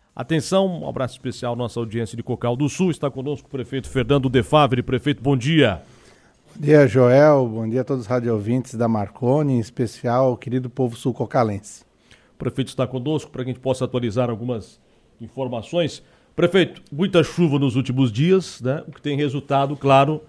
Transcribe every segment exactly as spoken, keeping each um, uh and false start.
Atenção, um abraço especial à nossa audiência de Cocal do Sul. Está conosco o prefeito Fernando De Favre. Prefeito, bom dia. Bom dia, Joel. Bom dia a todos os radiovintes da Marconi, em especial o querido povo sul-cocalense. O prefeito está conosco para que a gente possa atualizar algumas informações. Prefeito, muita chuva nos últimos dias, né? O que tem resultado, claro,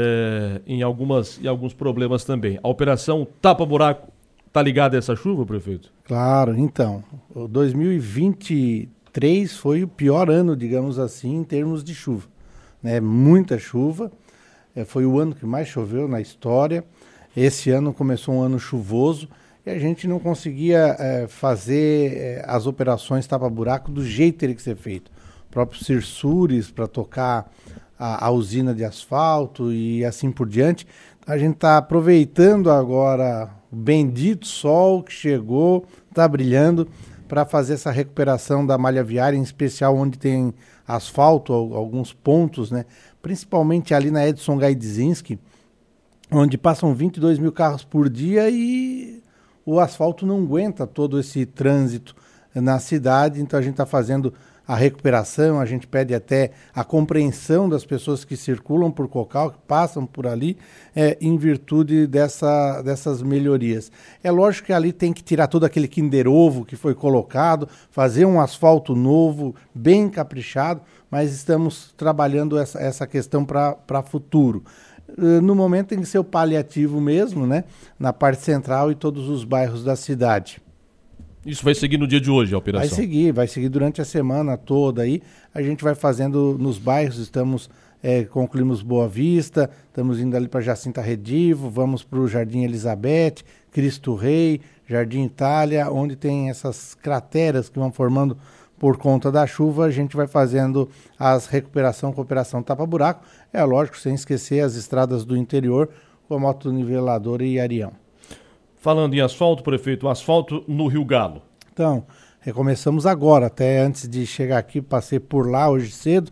é, em, algumas, em alguns problemas também. A operação Tapa-Buraco está ligada a essa chuva, prefeito? Claro, então, o dois mil e vinte e três foi o pior ano, digamos assim, em termos de chuva, né? Muita chuva, é, foi o ano que mais choveu na história. Esse ano começou um ano chuvoso e a gente não conseguia é, fazer é, as operações tapa-buraco do jeito que teria que ser feito. O próprio Cirsures para tocar a, a usina de asfalto e assim por diante. A gente está aproveitando agora o bendito sol que chegou, está brilhando, para fazer essa recuperação da malha viária, em especial onde tem asfalto, alguns pontos, né? Principalmente ali na Edson Gaidzinski, onde passam vinte e dois mil carros por dia e o asfalto não aguenta todo esse trânsito na cidade. Então a gente está fazendo a recuperação, a gente pede até a compreensão das pessoas que circulam por Cocal, que passam por ali, é, em virtude dessa, dessas melhorias. É lógico que ali tem que tirar todo aquele Kinder Ovo que foi colocado, fazer um asfalto novo, bem caprichado, mas estamos trabalhando essa, essa questão para futuro. No momento tem que ser o paliativo mesmo, né, na parte central e todos os bairros da cidade. Isso vai seguir no dia de hoje, a operação? Vai seguir, vai seguir durante a semana toda aí. A gente vai fazendo nos bairros, estamos, é, concluímos Boa Vista, estamos indo ali para Jacinta Redivo, vamos para o Jardim Elizabeth, Cristo Rei, Jardim Itália, onde tem essas crateras que vão formando por conta da chuva. A gente vai fazendo as recuperação com operação tapa-buraco. É lógico, sem esquecer as estradas do interior, como Autoniveladora e Arião. Falando em asfalto, prefeito, asfalto no Rio Galo. Então, recomeçamos agora, até antes de chegar aqui, passei por lá hoje cedo,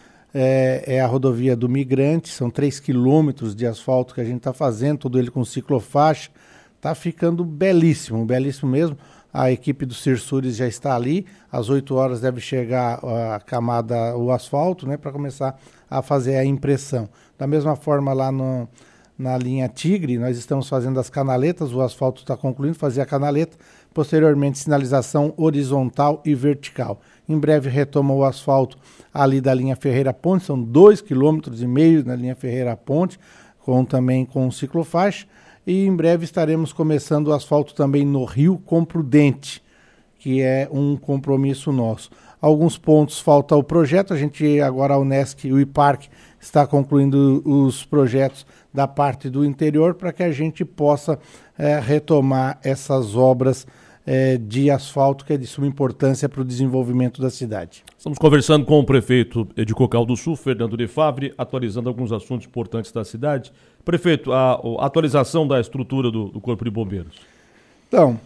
é, é a rodovia do Migrante, são três quilômetros de asfalto que a gente está fazendo, todo ele com ciclofaixa, está ficando belíssimo, belíssimo mesmo. A equipe do Cirsures já está ali, às oito horas deve chegar a camada, o asfalto, né, para começar a fazer a impressão. Da mesma forma lá no... Na linha Tigre, nós estamos fazendo as canaletas, o asfalto está concluindo, fazer a canaleta, posteriormente sinalização horizontal e vertical. Em breve retoma o asfalto ali da linha Ferreira Ponte, são dois quilômetros e meio na linha Ferreira Ponte, com, também com ciclofaixa, e em breve estaremos começando o asfalto também no Rio com Prudente, que é um compromisso nosso. Alguns pontos falta o projeto, a gente agora a Unesc e o IPARC está concluindo os projetos da parte do interior para que a gente possa é, retomar essas obras é, de asfalto que é de suma importância para o desenvolvimento da cidade. Estamos conversando com o prefeito de Cocal do Sul, Fernando De Favre, atualizando alguns assuntos importantes da cidade. Prefeito, a, a atualização da estrutura do, do Corpo de Bombeiros. Então,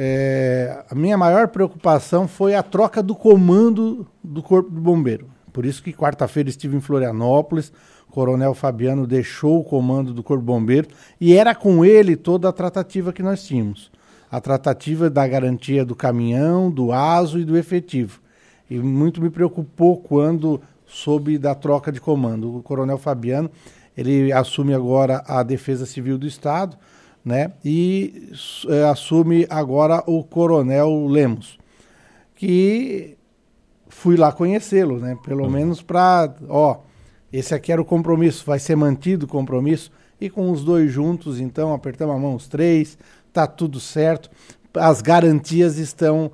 é, a minha maior preocupação foi a troca do comando do Corpo de Bombeiro. Por isso que quarta-feira estive em Florianópolis, o Coronel Fabiano deixou o comando do Corpo de Bombeiro e era com ele toda a tratativa que nós tínhamos. A tratativa da garantia do caminhão, do aso e do efetivo. E muito me preocupou quando soube da troca de comando. O Coronel Fabiano, ele assume agora a Defesa Civil do Estado, né? E é, assume agora o Coronel Lemos, que... fui lá conhecê-lo, né? Pelo uhum. menos para, ó, esse aqui era o compromisso, vai ser mantido o compromisso. E com os dois juntos, então, apertamos a mão os três, tá tudo certo. As garantias estão,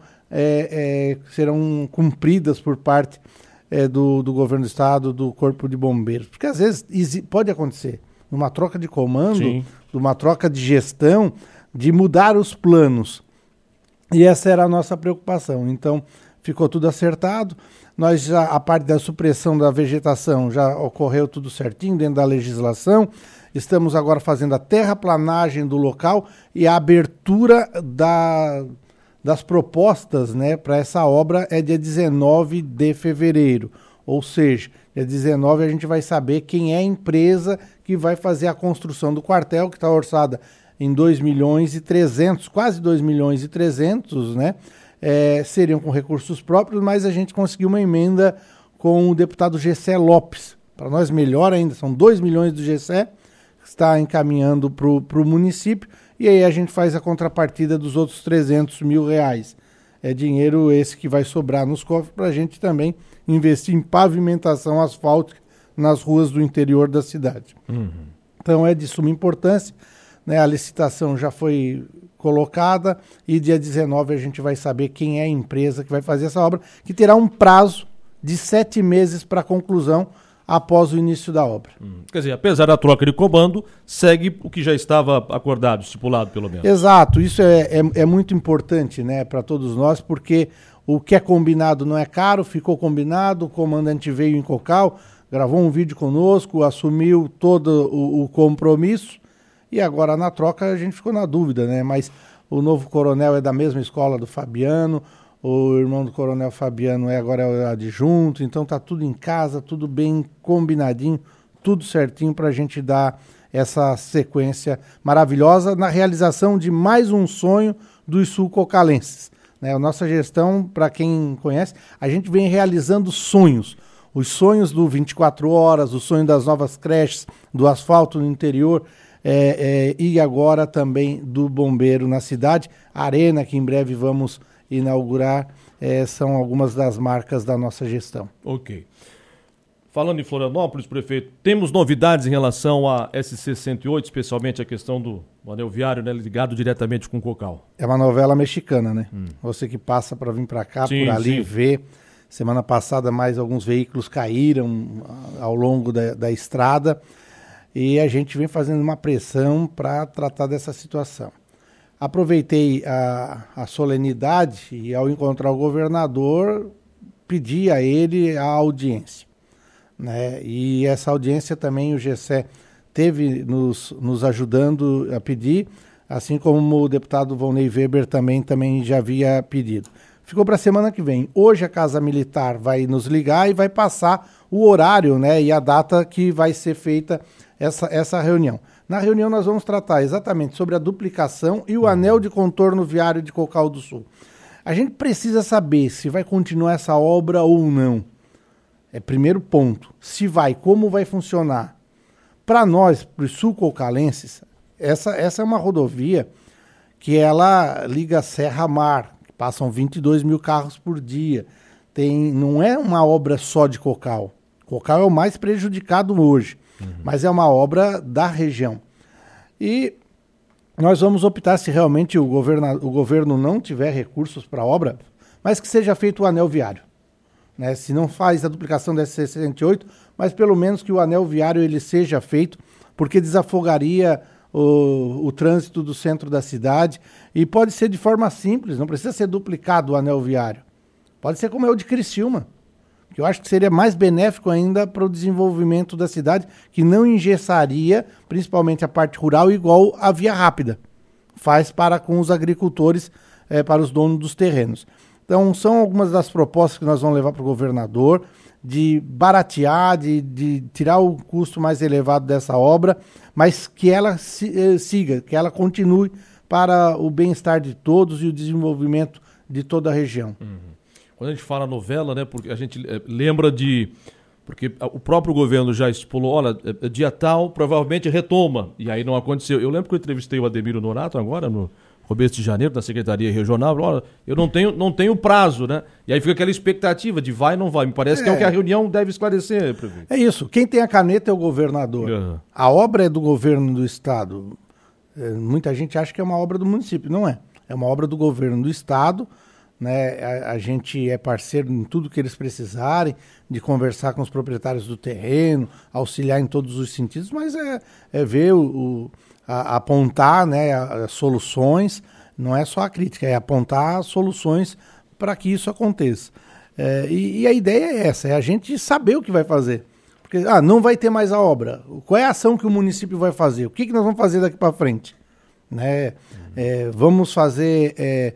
é, é, serão cumpridas por parte é, do, do governo do estado, do Corpo de Bombeiros. Porque às vezes pode acontecer, numa troca de comando, Sim. numa troca de gestão, de mudar os planos. E essa era a nossa preocupação. Então, ficou tudo acertado. Nós já, a parte da supressão da vegetação já ocorreu tudo certinho dentro da legislação. Estamos agora fazendo a terraplanagem do local e a abertura da, das propostas, né, para essa obra é dia dezenove de fevereiro. Ou seja, dia dezenove a gente vai saber quem é a empresa que vai fazer a construção do quartel, que está orçada em dois milhões e trezentos, quase dois milhões e trezentos, né? é, seriam com recursos próprios, mas a gente conseguiu uma emenda com o deputado Gessé Lopes. Para nós, melhor ainda, são dois milhões do Gessé, que está encaminhando para o município, e aí a gente faz a contrapartida dos outros trezentos mil reais. É dinheiro esse que vai sobrar nos cofres para a gente também investir em pavimentação asfáltica nas ruas do interior da cidade. Uhum. Então é de suma importância, né? A licitação já foi colocada e dia dezenove a gente vai saber quem é a empresa que vai fazer essa obra, que terá um prazo de sete meses para conclusão após o início da obra. Hum, quer dizer, apesar da troca de comando, segue o que já estava acordado, estipulado pelo menos. Exato, isso é, é, é muito importante, né, para todos nós, porque o que é combinado não é caro, ficou combinado, o comandante veio em Cocal, gravou um vídeo conosco, assumiu todo o, o compromisso, e agora na troca a gente ficou na dúvida, né, mas o novo coronel é da mesma escola do Fabiano, o irmão do coronel Fabiano é agora é o adjunto, então tá tudo em casa, tudo bem combinadinho, tudo certinho para a gente dar essa sequência maravilhosa na realização de mais um sonho dos sul-cocalenses. Né? A nossa gestão, para quem conhece, a gente vem realizando sonhos. Os sonhos do vinte e quatro horas, o sonho das novas creches, do asfalto no interior, é, é, e agora também do bombeiro na cidade. A Arena, que em breve vamos inaugurar, é, são algumas das marcas da nossa gestão. Ok. Falando em Florianópolis, prefeito, temos novidades em relação a S C cento e oito, especialmente a questão do anel viário, né, ligado diretamente com o Cocal. É uma novela mexicana, né? Hum. Você que passa para vir para cá, sim, por ali, sim. Vê. Semana passada mais alguns veículos caíram ao longo da, da estrada e a gente vem fazendo uma pressão para tratar dessa situação. Aproveitei a, a solenidade e, ao encontrar o governador, pedi a ele a audiência. Né? E essa audiência também o Gessé teve nos, nos ajudando a pedir, assim como o deputado Volney Weber também, também já havia pedido. Ficou para a semana que vem. Hoje a Casa Militar vai nos ligar e vai passar o horário, né, e a data que vai ser feita essa, essa reunião. Na reunião nós vamos tratar exatamente sobre a duplicação e o anel de contorno viário de Cocal do Sul. A gente precisa saber se vai continuar essa obra ou não. É primeiro ponto. Se vai, como vai funcionar? Para nós, para os sul-cocalenses, essa, essa é uma rodovia que ela liga Serra a Mar, que passam vinte e dois mil carros por dia. Tem, não é uma obra só de Cocal. Cocal é o mais prejudicado hoje. Uhum. Mas é uma obra da região. E nós vamos optar, se realmente o, governa, o governo não tiver recursos para a obra, mas que seja feito o anel viário. Né? Se não faz a duplicação da S C cento e oito, mas pelo menos que o anel viário ele seja feito, porque desafogaria o, o trânsito do centro da cidade e pode ser de forma simples, não precisa ser duplicado o anel viário. Pode ser como é o de Criciúma, que eu acho que seria mais benéfico ainda para o desenvolvimento da cidade, que não engessaria, principalmente a parte rural, igual a via rápida faz para com os agricultores, é, para os donos dos terrenos. Então, são algumas das propostas que nós vamos levar para o governador, de baratear, de, de tirar o custo mais elevado dessa obra, mas que ela se, siga, que ela continue para o bem-estar de todos e o desenvolvimento de toda a região. Uhum. Quando a gente fala novela, né, porque a gente é, lembra de... Porque o próprio governo já estipulou, olha, é, dia tal, provavelmente retoma. E aí não aconteceu. Eu lembro que eu entrevistei o Ademiro Nonato agora, no começo de janeiro, da Secretaria Regional. Olha, eu não tenho, não tenho prazo, né? E aí fica aquela expectativa de vai ou não vai. Me parece é. que é o que a reunião deve esclarecer, prefeito. É isso. Quem tem a caneta é o governador. Uhum. A obra é do governo do Estado. É, muita gente acha que é uma obra do município. Não é. É uma obra do governo do Estado. Né, a, a gente é parceiro em tudo que eles precisarem, de conversar com os proprietários do terreno, auxiliar em todos os sentidos, mas é, é ver, o, o, a, apontar, né, a, a soluções, não é só a crítica, é apontar soluções para que isso aconteça. É, e, e a ideia é essa, é a gente saber o que vai fazer. Porque ah, não vai ter mais a obra. Qual é a ação que o município vai fazer? O que, que nós vamos fazer daqui para frente? Né? Uhum. É, vamos fazer... É,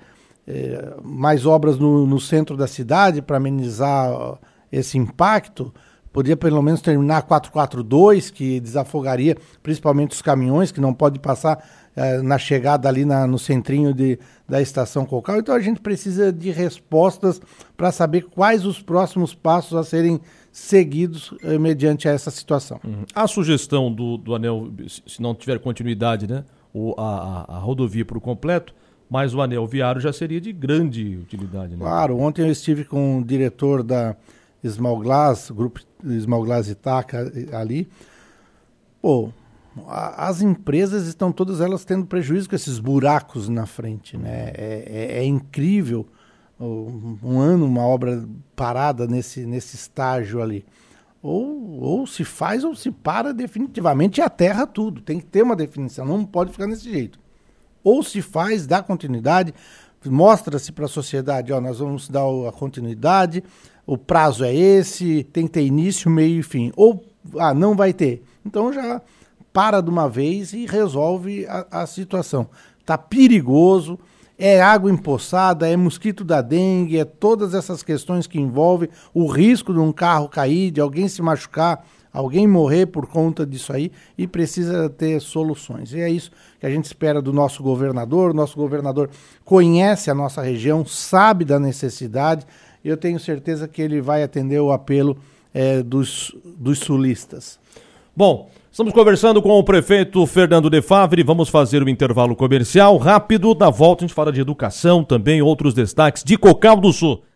É, mais obras no, no centro da cidade para amenizar ó, esse impacto. Podia pelo menos terminar a quatrocentos e quarenta e dois, que desafogaria principalmente os caminhões, que não pode passar eh, na chegada ali na, no centrinho de, da estação Cocal. Então a gente precisa de respostas para saber quais os próximos passos a serem seguidos eh, mediante essa situação. Uhum. A sugestão do, do anel, se não tiver continuidade, né, o, a, a, a rodovia por completo, mas o anel viário já seria de grande utilidade. Né? Claro, ontem eu estive com o diretor da Small Glass, grupo Small Glass Itaca ali. Pô, a, as empresas estão todas elas tendo prejuízo com esses buracos na frente, né? É, é, é incrível um, um ano, uma obra parada nesse, nesse estágio ali. Ou, ou se faz ou se para definitivamente e aterra tudo. Tem que ter uma definição, não pode ficar desse jeito. Ou se faz, dá continuidade, mostra-se para a sociedade, ó, nós vamos dar a continuidade, o prazo é esse, tem que ter início, meio e fim. Ou, ah, não vai ter. Então já para de uma vez e resolve a, a situação. Está perigoso, é água empoçada, é mosquito da dengue, é todas essas questões que envolvem o risco de um carro cair, de alguém se machucar, alguém morrer por conta disso aí, e precisa ter soluções. E é isso que a gente espera do nosso governador. O nosso governador conhece a nossa região, sabe da necessidade, e eu tenho certeza que ele vai atender o apelo é, dos, dos sulistas. Bom, estamos conversando com o prefeito Fernando de Favre, vamos fazer um intervalo comercial rápido. Na volta a gente fala de educação também, outros destaques de Cocal do Sul.